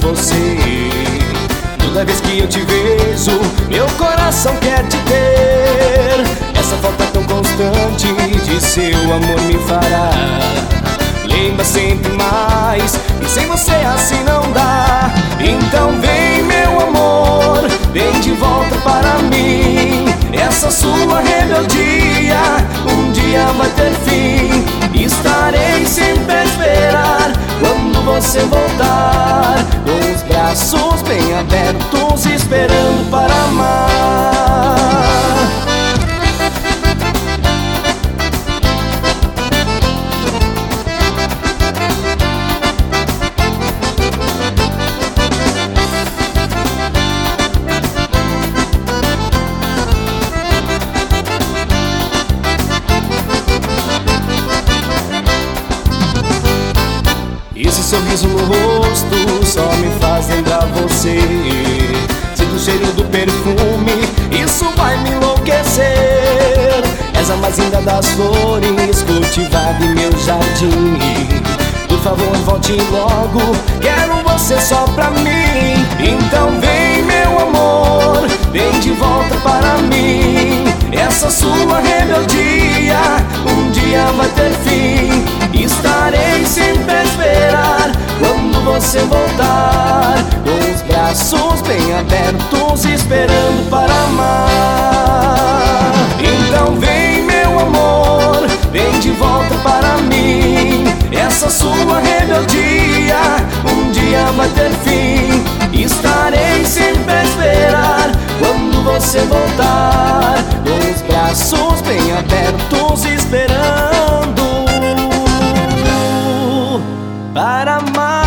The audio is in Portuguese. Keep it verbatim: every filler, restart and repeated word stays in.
você. Toda vez que eu te vejo, meu coração quer te ter. Essa falta tão constante de seu amor me fará lembra sempre mais, e sem você assim não dá. Então vem, meu amor, vem de volta para mim. Essa sua rebeldia um dia vai ter fim. Estarei sempre a esperar quando você voltar, com os braços bem abertos, esperando para amar. Esse sorriso no rosto só me faz lembrar você. Sinto o cheiro do perfume, isso vai me enlouquecer. És a mais linda das flores cultivada em meu jardim. Por favor, volte logo, quero você só pra mim. Então vem, meu amor, vem de volta para mim. Essa sua rebeldia um dia vai ter fim. Estarei sempre a esperar quando você voltar, com os braços bem abertos, esperando para amar. Então vem, meu amor, vem de volta para mim. Essa sua rebeldia um dia vai ter fim. Estarei sempre a esperar quando você voltar, com os braços bem abertos, esperando para amar.